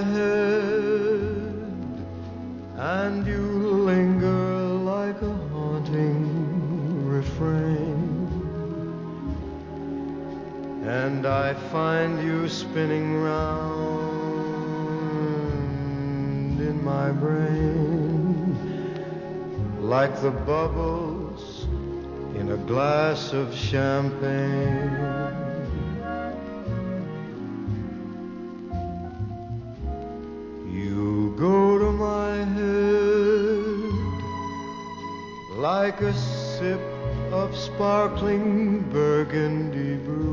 head, and you linger like a haunting refrain, and I find you spinning round in my brain like the bubbles in a glass of champagne. You go to my head like a sip of sparkling burgundy brew.